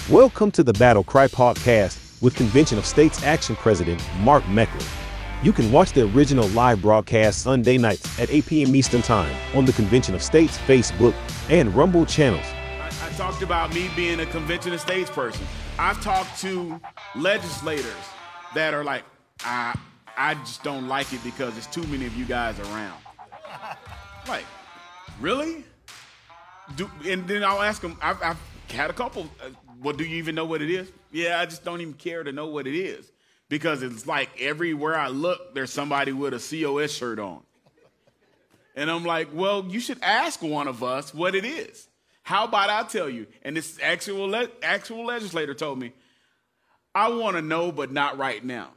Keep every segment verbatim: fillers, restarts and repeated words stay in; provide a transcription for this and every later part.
Welcome to the Battle Cry podcast with Convention of States Action President Mark Meckler. You can watch the original live broadcast Sunday nights at eight p.m. Eastern Time on the Convention of States Facebook and Rumble channels. I, I talked about me being a Convention of States person. I've talked to legislators that are like, I, I just don't like it because there's too many of you guys around. Like, really? Do, and then I'll ask them, I've, I've had a couple, uh, well, do you even know what it is? Yeah, I just don't even care to know what it is. Because it's like everywhere I look, there's somebody with a C O S shirt on. And I'm like, well, you should ask one of us what it is. How about I tell you? And this actual le- actual legislator told me, I want to know, but not right now.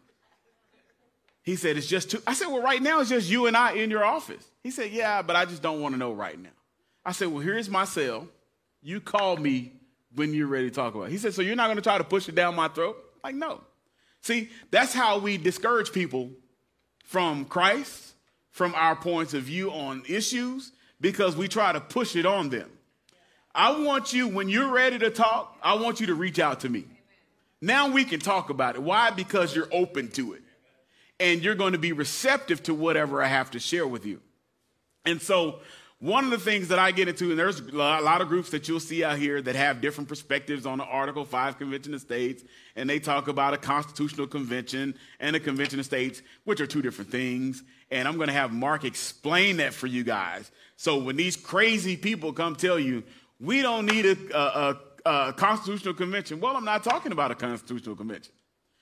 He said, it's just too. I said, well, right now it's just you and I in your office. He said, yeah, but I just don't want to know right now. I said, well, here's my cell. You call me when you're ready to talk about it. He said, so you're not going to try to push it down my throat? Like, no. See, that's how we discourage people from Christ, from our points of view on issues, because we try to push it on them. I want you, when you're ready to talk, I want you to reach out to me. Now we can talk about it. Why? Because you're open to it. And you're going to be receptive to whatever I have to share with you. And so one of the things that I get into, and there's a lot of groups that you'll see out here that have different perspectives on the Article five Convention of States, and they talk about a constitutional convention and a convention of states, which are two different things. And I'm going to have Mark explain that for you guys. So when these crazy people come tell you, we don't need a, a, a, a constitutional convention, well, I'm not talking about a constitutional convention.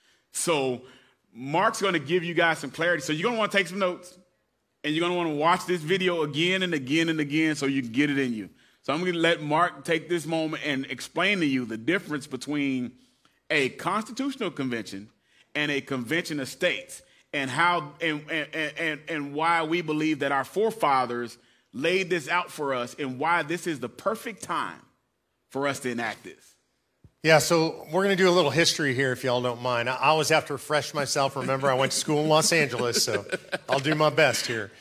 So Mark's going to give you guys some clarity. So you're going to want to take some notes. And you're going to want to watch this video again and again and again so you can get it in you. So I'm going to let Mark take this moment and explain to you the difference between a constitutional convention and a convention of states, and how and, and, and, and why we believe that our forefathers laid this out for us, and why this is the perfect time for us to enact this. Yeah, so we're going to do a little history here, if y'all don't mind. I always have to refresh myself. Remember, I went to school in Los Angeles, so I'll do my best here.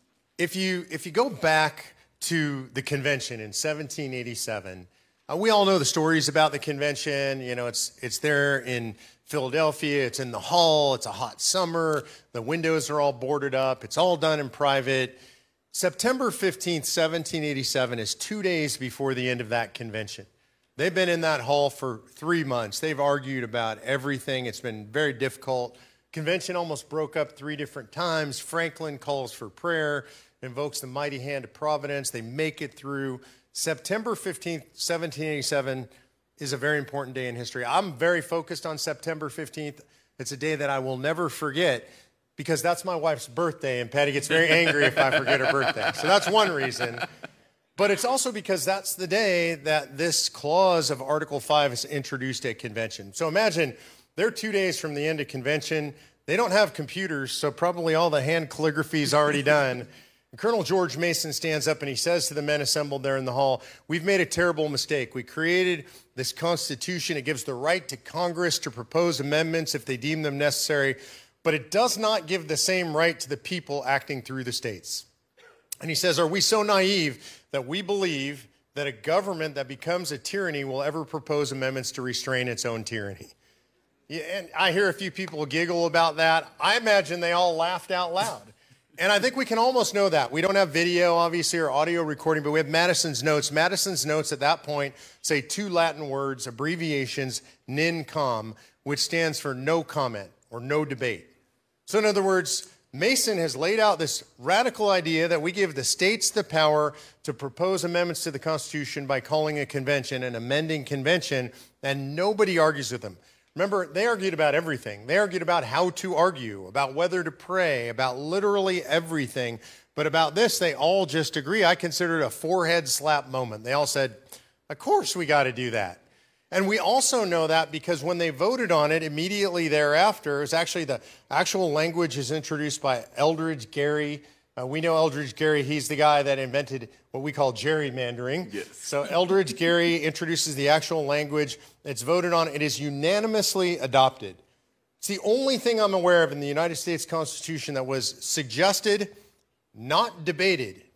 If you if you go back to the convention in seventeen eighty-seven, uh, we all know the stories about the convention. You know, it's it's there in Philadelphia. It's in the hall. It's a hot summer. The windows are all boarded up. It's all done in private. September fifteenth, seventeen eighty-seven is two days before the end of that convention. They've been in that hall for three months. They've argued about everything. It's been very difficult. Convention almost broke up three different times. Franklin calls for prayer, invokes the mighty hand of providence. They make it through. September fifteenth, seventeen eighty-seven is a very important day in history. I'm very focused on September fifteenth. It's a day that I will never forget because that's my wife's birthday, and Patty gets very angry if I forget her birthday. So that's one reason. But it's also because that's the day that this clause of Article five is introduced at convention. So imagine they're two days from the end of convention. They don't have computers, so probably all the hand calligraphy is already done. And Colonel George Mason stands up and he says to the men assembled there in the hall, we've made a terrible mistake. We created this Constitution. It gives the right to Congress to propose amendments if they deem them necessary, but it does not give the same right to the people acting through the states. And he says, are we so naive that we believe that a government that becomes a tyranny will ever propose amendments to restrain its own tyranny? Yeah, and I hear a few people giggle about that. I imagine they all laughed out loud. And I think we can almost know that. We don't have video, obviously, or audio recording, but we have Madison's notes. Madison's notes at that point say two Latin words, abbreviations, nin com, which stands for no comment or no debate. So in other words, Mason has laid out this radical idea that we give the states the power to propose amendments to the Constitution by calling a convention, an amending convention, and nobody argues with them. Remember, they argued about everything. They argued about how to argue, about whether to pray, about literally everything. But about this, they all just agree. I consider it a forehead slap moment. They all said, of course we got to do that. And we also know that because when they voted on it immediately thereafter, it was actually the actual language is introduced by Eldridge Gary. Uh, we know Eldridge Gary, he's the guy that invented what we call gerrymandering. Yes. So Eldridge Gary introduces the actual language. It's voted on. It is unanimously adopted. It's the only thing I'm aware of in the United States Constitution that was suggested, not debated,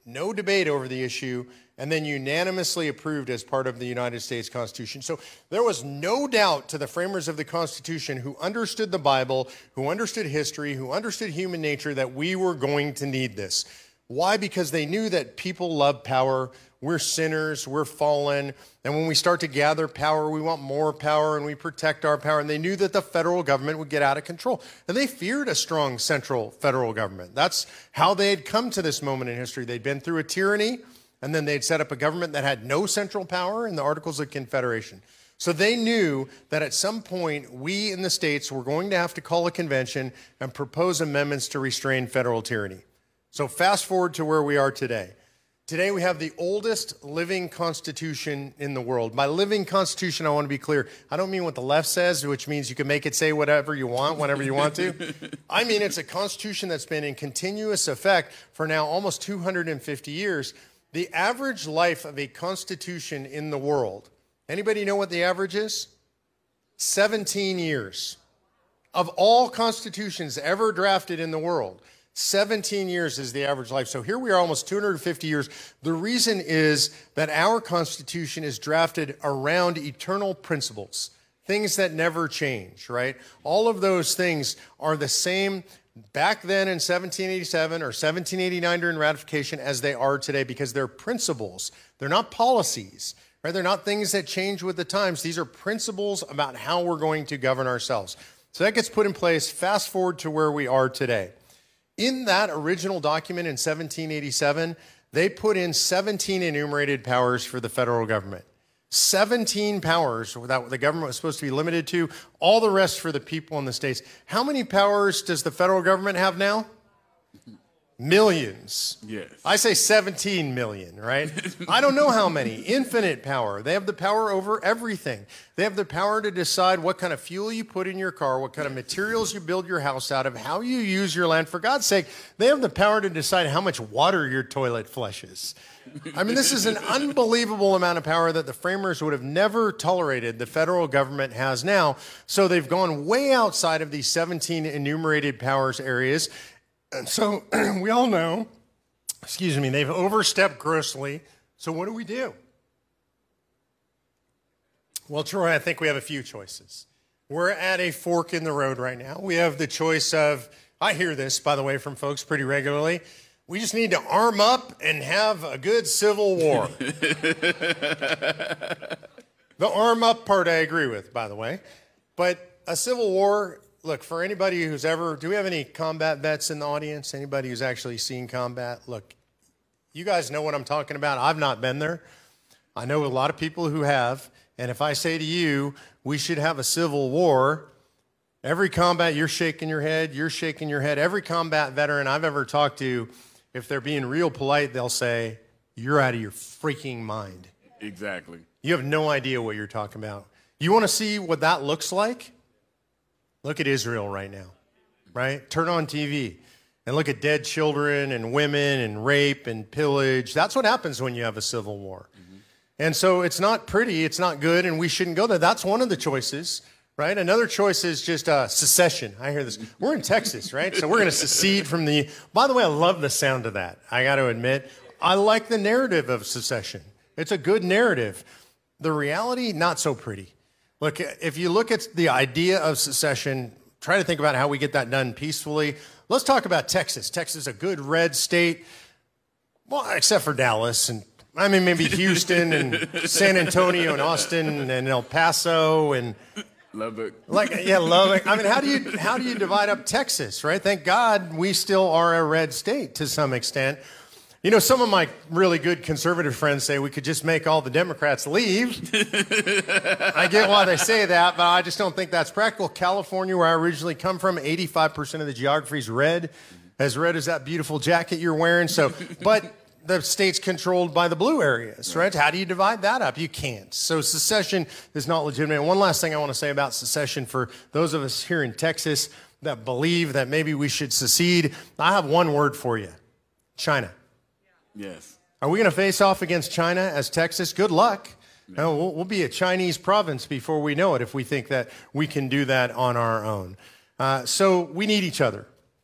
no debate over the issue, and then unanimously approved as part of the United States Constitution. So there was no doubt to the framers of the Constitution who understood the Bible, who understood history, who understood human nature, that we were going to need this. Why? Because they knew that people love power. We're sinners, we're fallen, and when we start to gather power, we want more power, and we protect our power. And they knew that the federal government would get out of control. And they feared a strong central federal government. That's how they had come to this moment in history. They'd been through a tyranny, and then they'd set up a government that had no central power in the Articles of Confederation. So they knew that at some point, we in the states were going to have to call a convention and propose amendments to restrain federal tyranny. So fast forward to where we are today. Today we have the oldest living constitution in the world. By living constitution, I want to be clear. I don't mean what the left says, which means you can make it say whatever you want, whenever you want to. I mean it's a constitution that's been in continuous effect for now almost two hundred fifty years. The average life of a constitution in the world, anybody know what the average is? seventeen years. Of all constitutions ever drafted in the world, seventeen years is the average life. So here we are almost two hundred fifty years. The reason is that our Constitution is drafted around eternal principles, things that never change, right? All of those things are the same back then in seventeen eighty-seven or seventeen eighty-nine during ratification as they are today, because they're principles. They're not policies, right? They're not things that change with the times. These are principles about how we're going to govern ourselves. So that gets put in place. Fast forward to where we are today. In that original document in seventeen eighty-seven, they put in seventeen enumerated powers for the federal government. seventeen powers that the government was supposed to be limited to, all the rest for the people in the states. How many powers does the federal government have now? Millions. Yes. I say seventeen million, right? I don't know how many. Infinite power. They have the power over everything. They have the power to decide what kind of fuel you put in your car, what kind of materials you build your house out of, how you use your land. For God's sake, they have the power to decide how much water your toilet flushes. I mean, this is an unbelievable amount of power that the framers would have never tolerated the federal government has now. So they've gone way outside of these seventeen enumerated powers areas. And so we all know, excuse me, they've overstepped grossly. So what do we do? Well, Troy, I think we have a few choices. We're at a fork in the road right now. We have the choice of, I hear this, by the way, from folks pretty regularly, we just need to arm up and have a good civil war. The arm up part I agree with, by the way. But a civil war, look, for anybody who's ever, do we have any combat vets in the audience? Anybody who's actually seen combat? Look, you guys know what I'm talking about. I've not been there. I know a lot of people who have. And if I say to you, we should have a civil war, every combat, you're shaking your head, you're shaking your head. Every combat veteran I've ever talked to, if they're being real polite, they'll say, you're out of your freaking mind. Exactly. You have no idea what you're talking about. You want to see what that looks like? Look at Israel right now, right? Turn on T V and look at dead children and women and rape and pillage. That's what happens when you have a civil war. Mm-hmm. And so it's not pretty, it's not good, and we shouldn't go there. That's one of the choices, right? Another choice is just uh, secession. I hear this. We're in Texas, right? So we're going to secede from the... By the way, I love the sound of that. I got to admit, I like the narrative of secession. It's a good narrative. The reality, not so pretty. Look, if you look at the idea of secession, try to think about how we get that done peacefully. Let's talk about Texas. Texas is a good red state, well, except for Dallas, and I mean maybe Houston and San Antonio and Austin and El Paso and Lubbock. Like, yeah, Lubbock. I mean, how do you how do you divide up Texas, right? Thank God we still are a red state to some extent. You know, some of my really good conservative friends say we could just make all the Democrats leave. I get why they say that, but I just don't think that's practical. California, where I originally come from, eighty-five percent of the geography is red, as red as that beautiful jacket you're wearing. So, but the state's controlled by the blue areas, right? How do you divide that up? You can't. So secession is not legitimate. And one last thing I want to say about secession for those of us here in Texas that believe that maybe we should secede, I have one word for you: China. Yes. Are we going to face off against China as Texas? Good luck. No, we'll, we'll be a Chinese province before we know it if we think that we can do that on our own. Uh, so we need each other.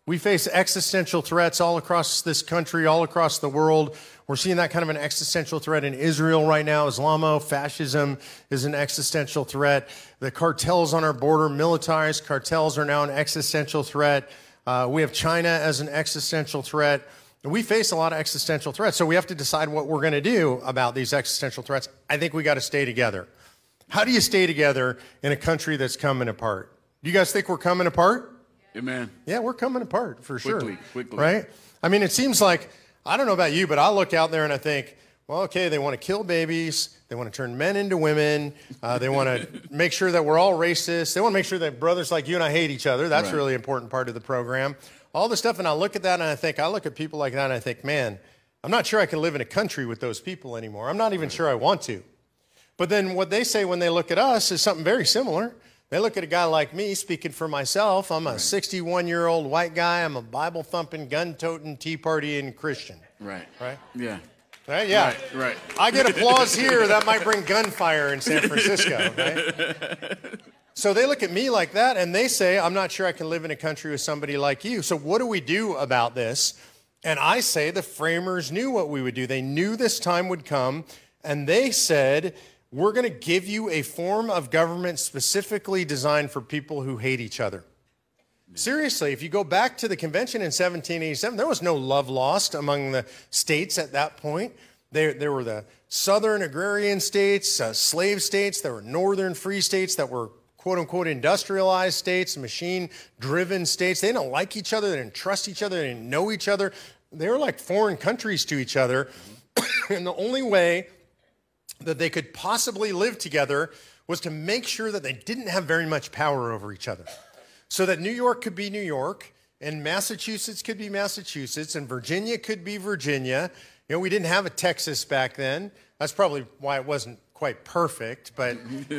We face existential threats all across this country, all across the world. We're seeing that kind of an existential threat in Israel right now. Islamofascism is an existential threat. The cartels on our border, militarized cartels, are now an existential threat. Uh, we have China as an existential threat. And we face a lot of existential threats, so we have to decide what we're going to do about these existential threats. I think we got to stay together. How do you stay together in a country that's coming apart? Do you guys think we're coming apart? Amen. Yeah, we're coming apart for sure. Quickly, quickly. Right? I mean, it seems like, I don't know about you, but I look out there and I think, well, okay, they want to kill babies. They want to turn men into women. Uh, they want to make sure that we're all racist. They want to make sure that brothers like you and I hate each other. That's right. a really important part of the program. All this stuff, and I look at that and I think, I look at people like that and I think, man, I'm not sure I can live in a country with those people anymore. I'm not even sure I want to. But then what they say when they look at us is something very similar. They look at a guy like me, speaking for myself. I'm a sixty-one-year-old white guy. I'm a Bible-thumping, gun-toting, tea-partying Christian. Right. Right? Yeah. Right? Yeah. Right, right. I get applause here. That might bring gunfire in San Francisco, right? So they look at me like that, and they say, I'm not sure I can live in a country with somebody like you. So what do we do about this? And I say the framers knew what we would do. They knew this time would come, and they said, we're going to give you a form of government specifically designed for people who hate each other. Seriously, if you go back to the convention in seventeen eighty-seven, there was no love lost among the states at that point. There, there were the southern agrarian states, uh, slave states. There were northern free states that were quote-unquote industrialized states, machine-driven states. They didn't like each other. They didn't trust each other. They didn't know each other. They were like foreign countries to each other. And the only way that they could possibly live together was to make sure that they didn't have very much power over each other. So that New York could be New York, and Massachusetts could be Massachusetts, and Virginia could be Virginia. You know, we didn't have a Texas back then. That's probably why it wasn't quite perfect, but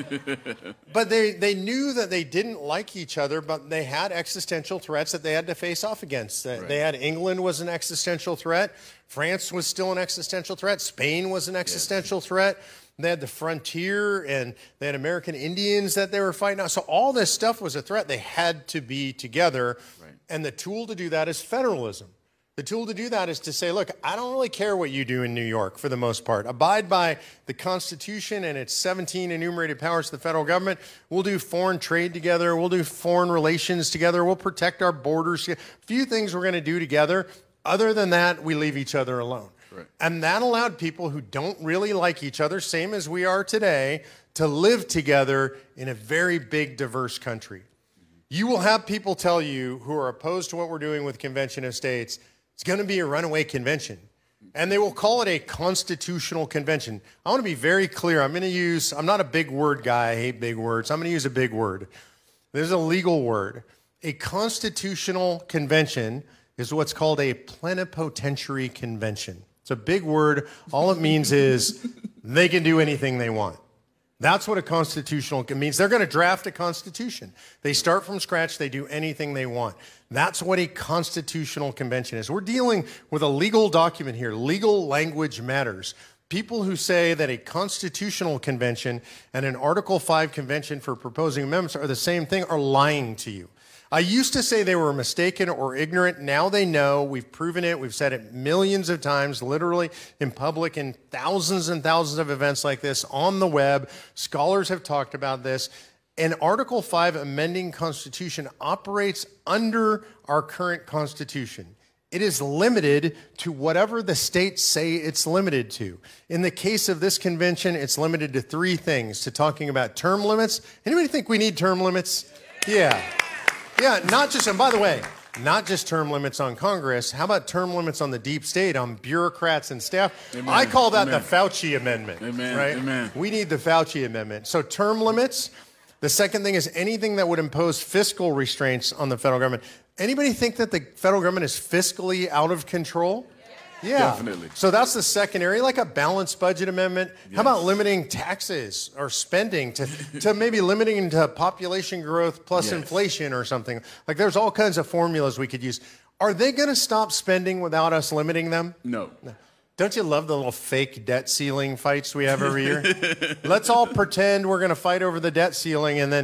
but they, they knew that they didn't like each other, but they had existential threats that they had to face off against. Right. They had England was an existential threat. France was still an existential threat. Spain was an existential yes. threat. They had the frontier, and they had American Indians that they were fighting out. So all this stuff was a threat. They had to be together. Right. And the tool to do that is federalism. The tool to do that is to say, look, I don't really care what you do in New York for the most part. Abide by the Constitution and its seventeen enumerated powers of the federal government. We'll do foreign trade together. We'll do foreign relations together. We'll protect our borders. A few things we're going to do together. Other than that, we leave each other alone. Right. And that allowed people who don't really like each other, same as we are today, to live together in a very big, diverse country. Mm-hmm. You will have people tell you who are opposed to what we're doing with Convention of States, it's going to be a runaway convention. And they will call it a constitutional convention. I want to be very clear. I'm going to use, I'm not a big word guy. I hate big words. I'm going to use a big word. There's a legal word. A constitutional convention is what's called a plenipotentiary convention. It's a big word. All it means is they can do anything they want. That's what a constitutional means. They're going to draft a constitution. They start from scratch. They do anything they want. That's what a constitutional convention is. We're dealing with a legal document here. Legal language matters. People who say that a constitutional convention and an Article five convention for proposing amendments are the same thing are lying to you. I used to say they were mistaken or ignorant. Now they know. We've proven it. We've said it millions of times, literally in public, in thousands and thousands of events like this on the web. Scholars have talked about this. An Article five amending Constitution operates under our current Constitution. It is limited to whatever the states say it's limited to. In the case of this convention, it's limited to three things, to talking about term limits. Anybody think we need term limits? Yeah. Yeah, not just, and by the way, not just term limits on Congress. How about term limits on the deep state, on bureaucrats and staff? Amen. I call that Amen. the Fauci Amendment. Amen. Right? Amen. We need the Fauci Amendment. So term limits. The second thing is anything that would impose fiscal restraints on the federal government. Anybody think that the federal government is fiscally out of control? Yeah. Definitely. So that's the second area, like a balanced budget amendment. Yes. How about limiting taxes or spending to, to maybe limiting to population growth plus yes. inflation or something? Like there's all kinds of formulas we could use. Are they going to stop spending without us limiting them? No. No. Don't you love the little fake debt ceiling fights we have every year? Let's all pretend we're going to fight over the debt ceiling, and then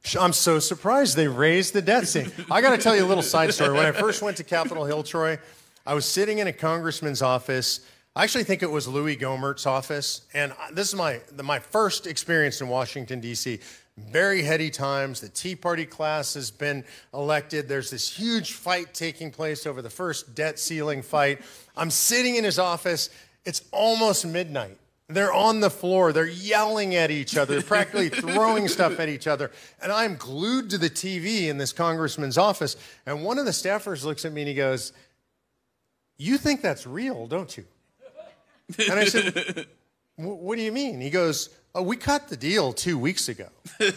I'm so surprised they raised the debt ceiling. I got to tell you a little side story. When I first went to Capitol Hill, Troy, I was sitting in a congressman's office. I actually think it was Louis Gohmert's office. And this is my, my first experience in Washington, D C Very heady times. The Tea Party class has been elected. There's this huge fight taking place over the first debt ceiling fight. I'm sitting in his office. It's almost midnight. They're on the floor. They're yelling at each other, practically throwing stuff at each other. And I'm glued to the T V in this congressman's office. And one of the staffers looks at me and he goes, "You think that's real, don't you?" And I said, "What do you mean?" He goes, "Oh, we cut the deal two weeks ago."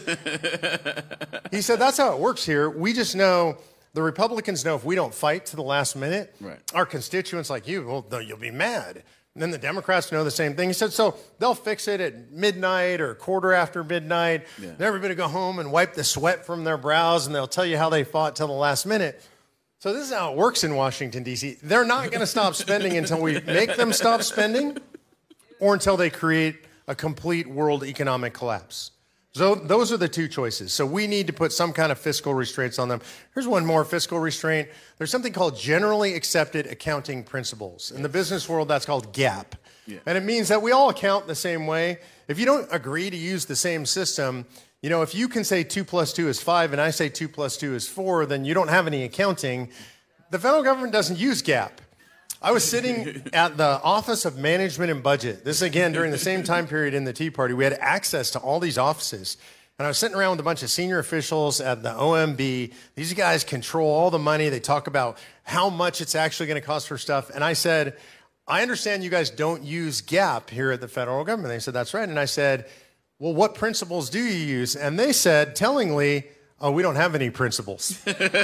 He said, "That's how it works here. We just know, the Republicans know if we don't fight to the last minute, right, our constituents like you, well, you'll be mad. And then the Democrats know the same thing." He said, "So they'll fix it at midnight or quarter after midnight. Yeah. And everybody go home and wipe the sweat from their brows, and they'll tell you how they fought till the last minute." So this is how it works in Washington, D C They're not going to stop spending until we make them stop spending or until they create a complete world economic collapse. So those are the two choices. So we need to put some kind of fiscal restraints on them. Here's one more fiscal restraint. There's something called generally accepted accounting principles. In the business world, that's called GAAP. Yeah. And it means that we all account the same way. If you don't agree to use the same system, you know, if you can say two plus two is five and I say two plus two is four, then you don't have any accounting. The federal government doesn't use GAAP. I was sitting at the Office of Management and Budget. This, again, during the same time period in the Tea Party. We had access to all these offices. And I was sitting around with a bunch of senior officials at the O M B. These guys control all the money. They talk about how much it's actually going to cost for stuff. And I said, "I understand you guys don't use GAAP here at the federal government." They said, "That's right." And I said, "Well, what principles do you use?" And they said, tellingly, "Oh, we don't have any principles."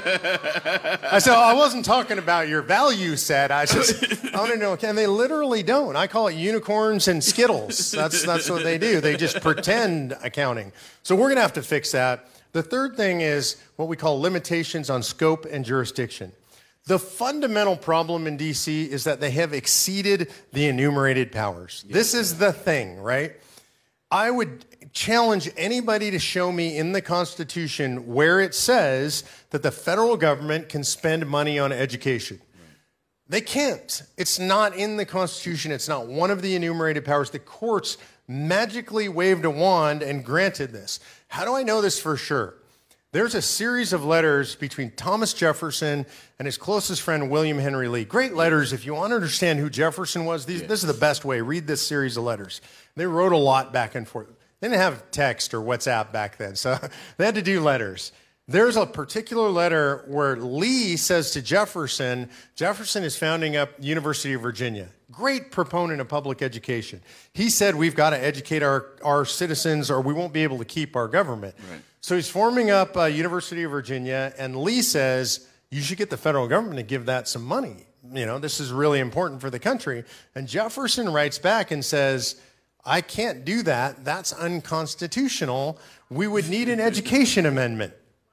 I said, "Oh, I wasn't talking about your value set. I just, I want to know." And they literally don't. I call it unicorns and Skittles. That's, that's what they do. They just pretend accounting. So we're going to have to fix that. The third thing is what we call limitations on scope and jurisdiction. The fundamental problem in D C is that they have exceeded the enumerated powers. Yeah. This is the thing, right? I would challenge anybody to show me in the Constitution where it says that the federal government can spend money on education. Right. They can't. It's not in the Constitution. It's not one of the enumerated powers. The courts magically waved a wand and granted this. How do I know this for sure? There's a series of letters between Thomas Jefferson and his closest friend, William Henry Lee. Great letters. If you want to understand who Jefferson was, these, yeah. this is the best way. Read this series of letters. They wrote a lot back and forth. They didn't have text or WhatsApp back then, so they had to do letters. There's a particular letter where Lee says to Jefferson, Jefferson is founding up University of Virginia. Great proponent of public education. He said, we've got to educate our, our citizens or we won't be able to keep our government. Right. So he's forming up uh, University of Virginia, and Lee says, you should get the federal government to give that some money. You know, this is really important for the country. And Jefferson writes back and says, I can't do that. That's unconstitutional. We would need an education amendment.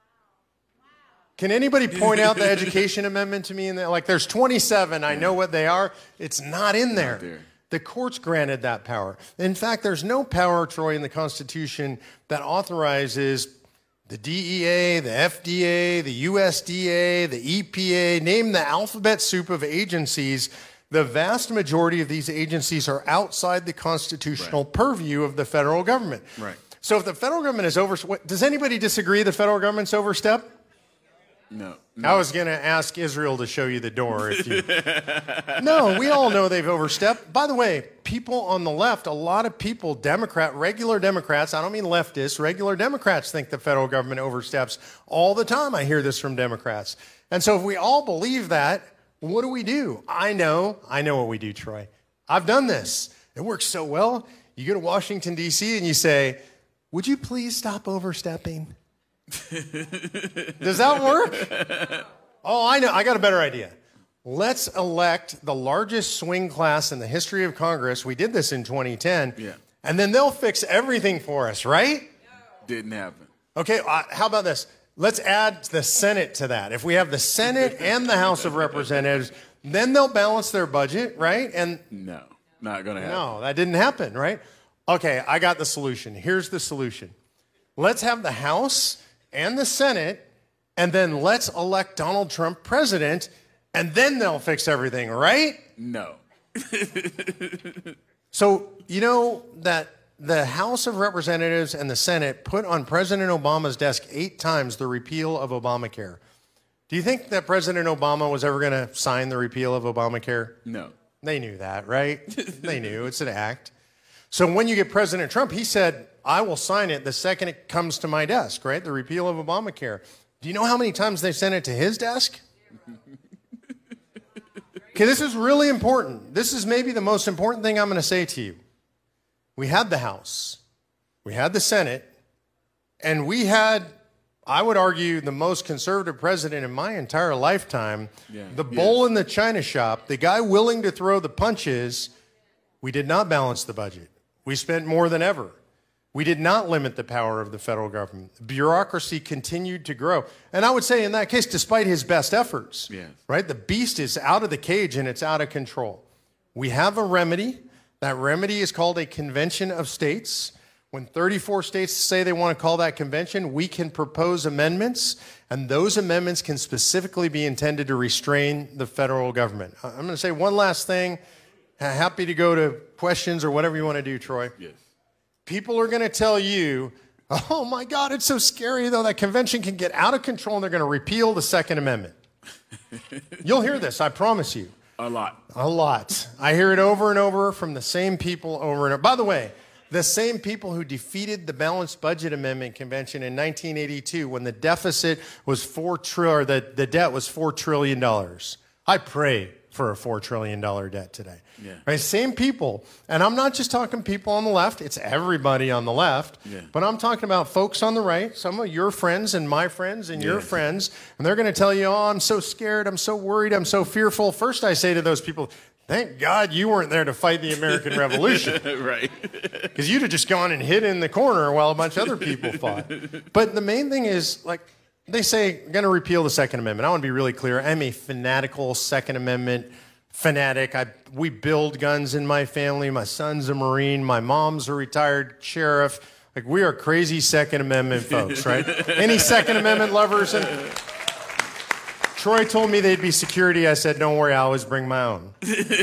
Can anybody point out the education amendment to me? In there? Like, there's twenty-seven. I know what they are. It's not in there. Not there. The courts granted that power. In fact, there's no power, Troy, in the Constitution that authorizes the D E A, the F D A, the U S D A, the E P A, name the alphabet soup of agencies. The vast majority of these agencies are outside the constitutional right. purview of the federal government. Right. So if the federal government is over, does anybody disagree the federal government's overstepped? No, no. I was going to ask Israel to show you the door. If you... No, we all know they've overstepped. By the way, people on the left, a lot of people, Democrat, regular Democrats, I don't mean leftists, regular Democrats think the federal government oversteps all the time. I hear this from Democrats. And so if we all believe that, what do we do? I know, I know what we do, Troy. I've done this. It works so well. You go to Washington, D C, and you say, would you please stop overstepping? Does that work? Oh, I know. I got a better idea. Let's elect the largest swing class in the history of Congress. We did this in twenty ten. Yeah. And then they'll fix everything for us, right? Didn't happen. Okay, uh, how about this? Let's add the Senate to that. If we have the Senate and the House of Representatives, then they'll balance their budget, right? And no, not going to happen. No, that didn't happen, right? Okay, I got the solution. Here's the solution. Let's have the House and the Senate, and then let's elect Donald Trump president, and then they'll fix everything, right? No. So, you know that the House of Representatives and the Senate put on President Obama's desk eight times the repeal of Obamacare. Do you think that President Obama was ever going to sign the repeal of Obamacare? No. They knew that, right? They knew. It's an act. So when you get President Trump, he said, I will sign it the second it comes to my desk, right? The repeal of Obamacare. Do you know how many times they sent it to his desk? Okay, this is really important. This is maybe the most important thing I'm going to say to you. We had the House, we had the Senate, and we had, I would argue, the most conservative president in my entire lifetime. Yeah. The bull yes. in the china shop, the guy willing to throw the punches. We did not balance the budget. We spent more than ever. We did not limit the power of the federal government. The bureaucracy continued to grow. And I would say in that case, despite his best efforts, yes. right? The beast is out of the cage and it's out of control. We have a remedy. That remedy is called a convention of states. When thirty-four states say they want to call that convention, we can propose amendments, and those amendments can specifically be intended to restrain the federal government. I'm going to say one last thing. Happy to go to questions or whatever you want to do, Troy. Yes. People are going to tell you, oh my God, it's so scary though, that convention can get out of control and they're going to repeal the Second Amendment. You'll hear this, I promise you. A lot. A lot. I hear it over and over from the same people over and over. By the way, the same people who defeated the Balanced Budget Amendment Convention in nineteen eighty-two when the deficit was four trillion, or the, the debt was four trillion dollars. I pray for a four trillion dollars debt today. Yeah. Right? Same people. And I'm not just talking people on the left. It's everybody on the left. Yeah. But I'm talking about folks on the right, some of your friends and my friends and yeah. your friends. And they're going to tell you, oh, I'm so scared. I'm so worried. I'm so fearful. First, I say to those people, thank God you weren't there to fight the American Revolution. Right. Because you'd have just gone and hid in the corner while a bunch of other people fought. But the main thing is, like, they say, going to repeal the Second Amendment. I want to be really clear. I'm a fanatical Second Amendment fanatic. I, we build guns in my family. My son's a Marine. My mom's a retired sheriff. Like, we are crazy Second Amendment folks, right? Any Second Amendment lovers? And Troy told me they'd be security. I said, don't worry, I always bring my own.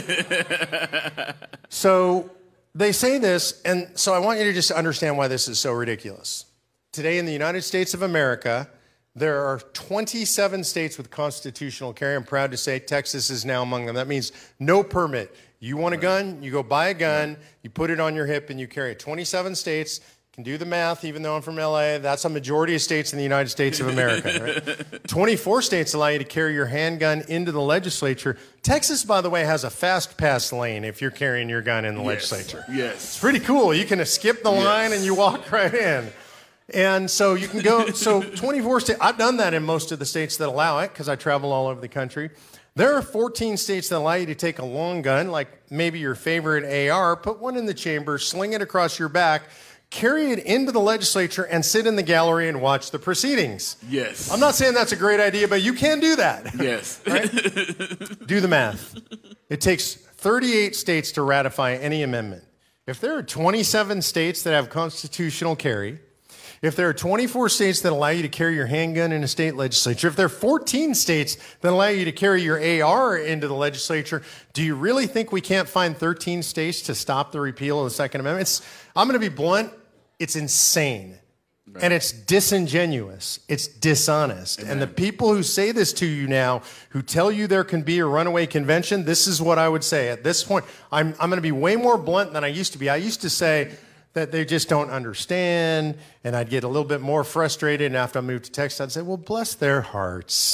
So they say this, and so I want you to just understand why this is so ridiculous. Today in the United States of America, there are twenty-seven states with constitutional carry. I'm proud to say Texas is now among them. That means no permit. You want a gun, you go buy a gun, you put it on your hip, and you carry it. twenty-seven states. Can do the math, even though I'm from L A. That's a majority of states in the United States of America. Right? twenty-four states allow you to carry your handgun into the legislature. Texas, by the way, has a fast pass lane if you're carrying your gun in the yes. legislature. Yes. It's pretty cool. You can skip the line yes. and you walk right in. And so you can go, so twenty-four states, I've done that in most of the states that allow it because I travel all over the country. There are fourteen states that allow you to take a long gun, like maybe your favorite A R, put one in the chamber, sling it across your back, carry it into the legislature, and sit in the gallery and watch the proceedings. Yes. I'm not saying that's a great idea, but you can do that. Yes. Right? Do the math. It takes thirty-eight states to ratify any amendment. If there are twenty-seven states that have constitutional carry, if there are twenty-four states that allow you to carry your handgun in a state legislature, if there are fourteen states that allow you to carry your A R into the legislature, do you really think we can't find thirteen states to stop the repeal of the Second Amendment? It's, I'm going to be blunt. It's insane. Right. And it's disingenuous. It's dishonest. Amen. And the people who say this to you now, who tell you there can be a runaway convention, this is what I would say. At this point, I'm, I'm going to be way more blunt than I used to be. I used to say that they just don't understand, and I'd get a little bit more frustrated, and after I moved to Texas, I'd say, well, bless their hearts.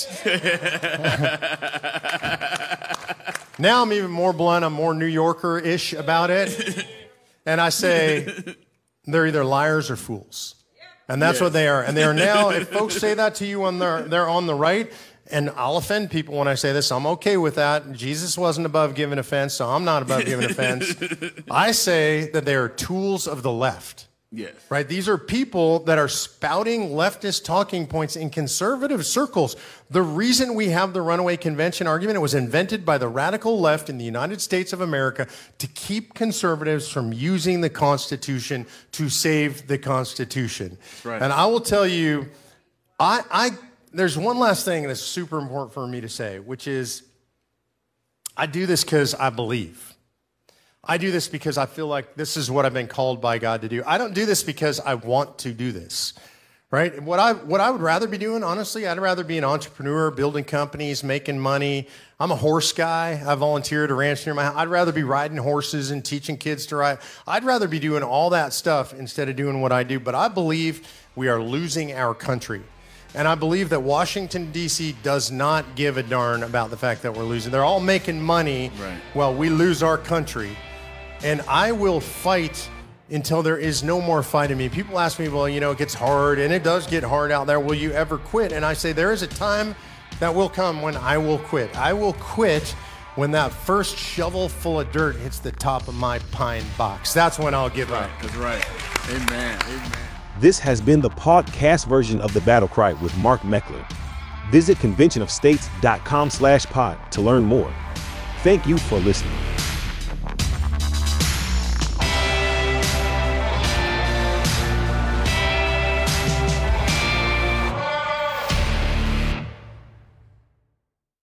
Now I'm even more blunt. I'm more New Yorker-ish about it. And I say, they're either liars or fools. And that's yes. what they are. And they are now, if folks say that to you on their, they're on the right, and I'll offend people when I say this, I'm okay with that. Jesus wasn't above giving offense, so I'm not above giving offense. I say that they are tools of the left. Yes. Right? These are people that are spouting leftist talking points in conservative circles. The reason we have the runaway convention argument, it was invented by the radical left in the United States of America to keep conservatives from using the Constitution to save the Constitution. Right. And I will tell you, I, I, there's one last thing that's super important for me to say, which is I do this because I believe. I do this because I feel like this is what I've been called by God to do. I don't do this because I want to do this, right? What I, what I would rather be doing, honestly, I'd rather be an entrepreneur, building companies, making money. I'm a horse guy. I volunteer at a ranch near my house. I'd rather be riding horses and teaching kids to ride. I'd rather be doing all that stuff instead of doing what I do. But I believe we are losing our country. And I believe that Washington, D C does not give a darn about the fact that we're losing. They're all making money right. while we lose our country. And I will fight until there is no more fight in me. People ask me, well, you know, it gets hard, and it does get hard out there. Will you ever quit? And I say, there is a time that will come when I will quit. I will quit when that first shovel full of dirt hits the top of my pine box. That's when I'll give right. up. That's right. Amen. Amen. This has been the podcast version of the Battle Cry with Mark Meckler. Visit convention of states dot com slash pod to learn more. Thank you for listening.